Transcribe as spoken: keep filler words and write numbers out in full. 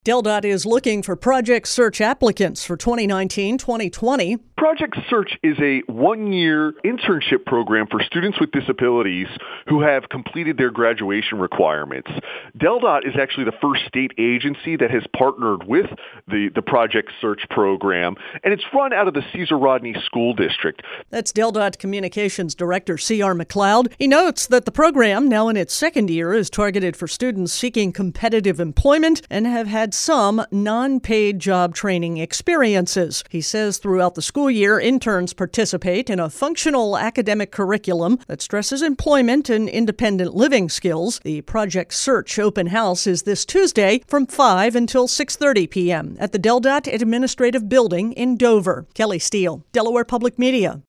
DelDOT is looking for Project Search applicants for twenty nineteen twenty twenty. Project Search is a one-year internship program for students with disabilities who have completed their graduation requirements. DelDOT is actually the first state agency that has partnered with the, the Project Search program, and it's run out of the Cesar Rodney School District. That's DelDOT Communications Director C R McLeod. He notes that the program, now in its second year, is targeted for students seeking competitive employment and have had some non-paid job training experiences. He says throughout the school year, interns participate in a functional academic curriculum that stresses employment and independent living skills. The Project Search open house is this Tuesday from five until six thirty p.m. at the DelDOT Administrative Building in Dover. Kelly Steele, Delaware Public Media.